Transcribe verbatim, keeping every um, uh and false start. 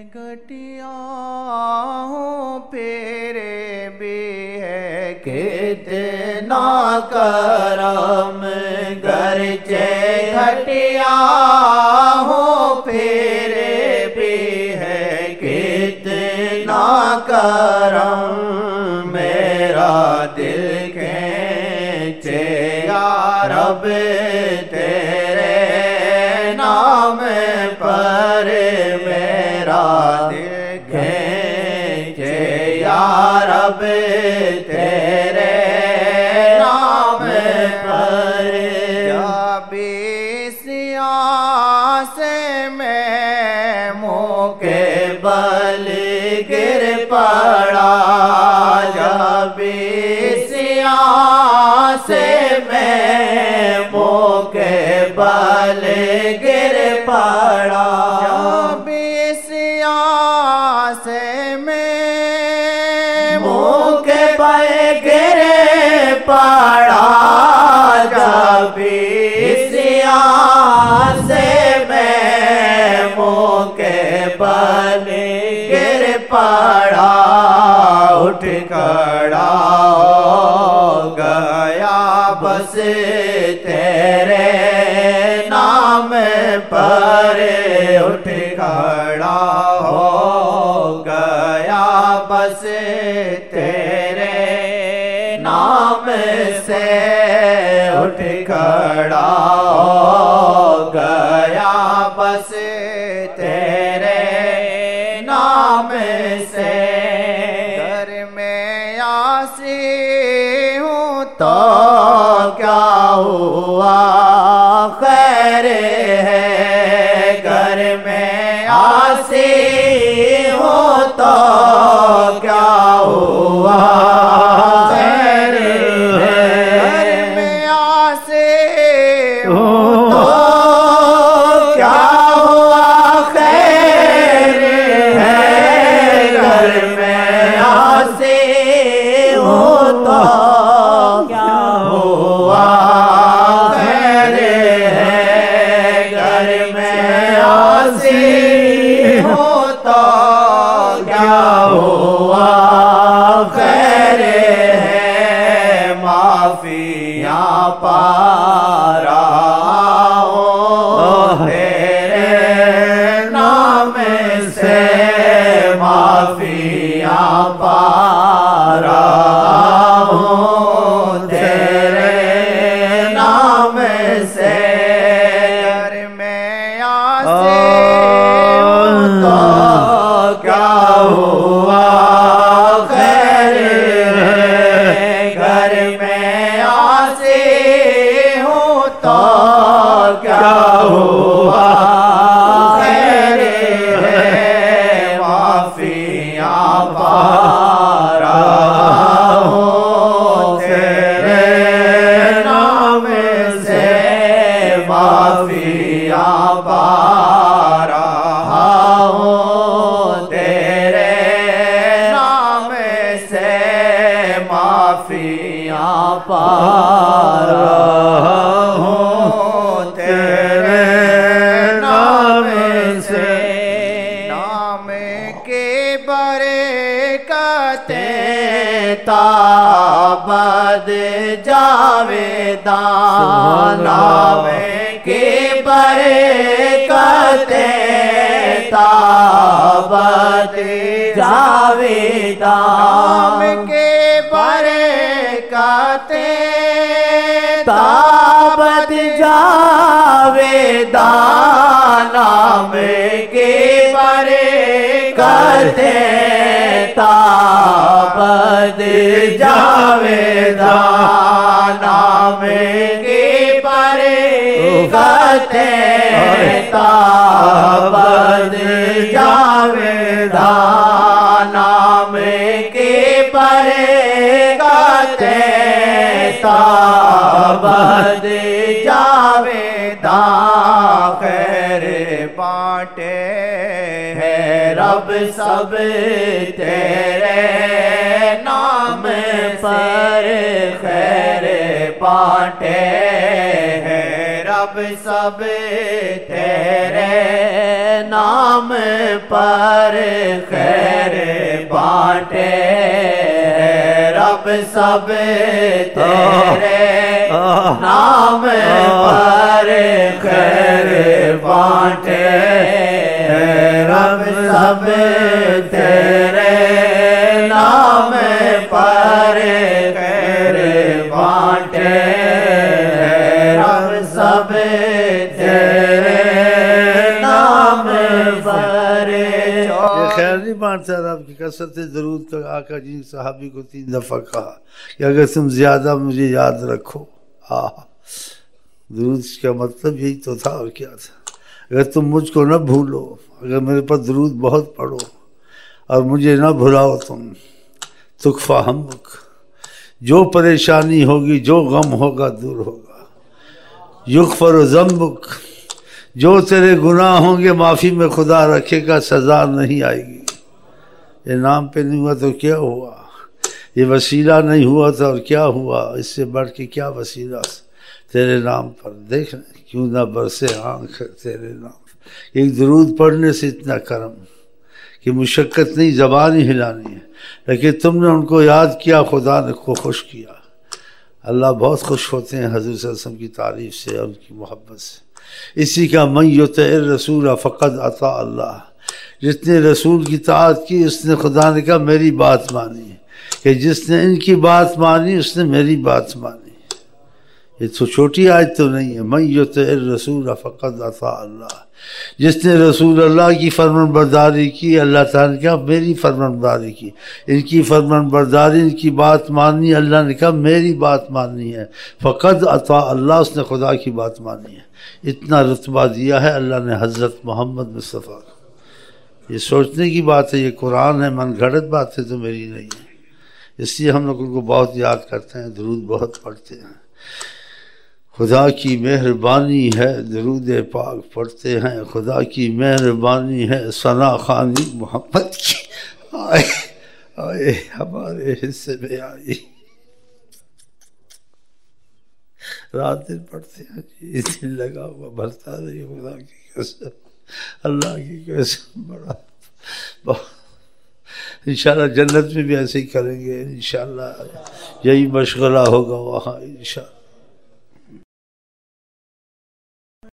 گھٹیا ہوں پھر بھی ہے کتنا کرم، گرچہ گھٹیا ہوں پھر بھی ہے کتنا کرم، میرا دل کھینچے یا رب تیرے نام پر، میرا دل کھینچے یا رب تیرے نام پر، جب سیاہ سے میں منہ کے بل گر پڑا، جب سیاہ سے میں منہ کے بل گر پڑا، جب سیاہ سے میں منہ کے بل گر پڑا، جب سیاہ سے میں منہ کے بل گر پڑا، اٹھ کھڑا ہو گیا بس تیرے نام پر، اٹھ کھڑا ہو گیا بس تیرے نام سے، اٹھ کھڑا ہو گیا بس تیرے نام سے، گھر میں عاصی ہوں تو کیا ہوا خیر ہے، گھر میں عاصی ہوں تو کیا ہوا خیر ہے، گھر میں عاصی ہوں تو کیا ہوا خیر ہے، گھر میں عاصی ہوں تو کیا ہوا خیر ہے، گھر میں عاصی ہوں تو کیا ہوا خیر ہے، معافیاں پا رہا ہوں تیرے نام سے، معافیاں پا رہا ہوں تیرے نام سے، گھر میں عاصی ہوں تو کیا ہوا خیر ہے، گھر میں عاصی ہوں تو کیا ہوا خیر ہے، معافیاں پا رہا ہوں تیرے نام سے، معافیاں پا رہا ہوں تیرے نام سے، معافیاں پا رہا ہوں تیرے نام سے، نام کی برکتیں تابد جاویداں، نام کی برکتیں تابد جاویداں، نام کی برکتیں تابد جاویداں، نام کی برکتیں تابد جاویداں، نام کی برکتیں تابد جاویداں، نام کی برکتیں تابد جاویداں، خیر بانٹے ہے رب سب تیرے نام پر، خیر بانٹے ہے رب سب تیرے نام پر خیر بانٹے رب سب تیرے نام پر خیر بانٹے رب سب تیرے نام پر خیر بانٹے رب سب تیرے نام پر یہ خیر نہیں بانٹتا رب کی کثرت درود کا آقا جی صحابی کو تین دفعہ کہا کہ اگر تم زیادہ مجھے یاد رکھو ہاں درود کا مطلب یہی تو تھا اور کیا تھا اگر تم مجھ کو نہ بھولو اگر میرے پر درود بہت پڑھو اور مجھے نہ بھلاؤ تم تکفا ہمک جو پریشانی ہوگی جو غم ہوگا دور ہوگا یغفر ذنبک جو تیرے گناہ ہوں گے معافی میں خدا رکھے گا سزا نہیں آئے گی یہ نام پہ نہیں ہوا تو کیا ہوا یہ وسیلہ نہیں ہوا تھا اور کیا ہوا اس سے بڑھ کے کیا وسیلہ تیرے نام پر دیکھ کیوں نہ برسے آنکھ تیرے نام ایک درود پڑھنے سے اتنا کرم کہ مشقت نہیں زبان ہی ہلانی ہے لیکن تم نے ان کو یاد کیا خدا نے کو خوش کیا اللہ بہت خوش ہوتے ہیں حضور صلی اللہ علیہ وسلم کی تعریف سے اور ان کی محبت سے اسی کا من یطع الرسول فقد اطاع اللہ جس نے رسول کی طاعت کی اس نے خدا نے کہا میری بات مانی کہ جس نے ان کی بات مانی اس نے میری بات مانی یہ تو چھوٹی آیت تو نہیں ہے من یطع الرسول فقد اطاع اللہ جس نے رسول اللہ کی فرمان برداری کی اللہ تعالیٰ نے کہا میری فرمان برداری کی ان کی فرمان برداری ان کی بات مانی اللہ نے کہا میری بات ماننی ہے فقد اطاع اللہ اس نے خدا کی بات مانی ہے اتنا رتبہ دیا ہے اللہ نے حضرت محمد مصطفیٰ کو یہ سوچنے کی بات ہے یہ قرآن ہے من گھڑت بات ہے تو میری نہیں ہے اس لیے ہم لوگ ان کو بہت یاد کرتے ہیں درود بہت پڑھتے ہیں خدا کی مہربانی ہے درود پاک پڑھتے ہیں خدا کی مہربانی ہے ثنا خوانی محمد کی آئے آئے ہمارے حصے میں آئی رات دن پڑھتے ہیں جی دل لگا ہوا بھرتا رہی خدا کی قسم اللہ کی قسم بڑا بہت انشاءاللہ جنت میں بھی ایسے ہی کریں گے انشاءاللہ یہی مشغلہ ہوگا وہاں انشاءاللہ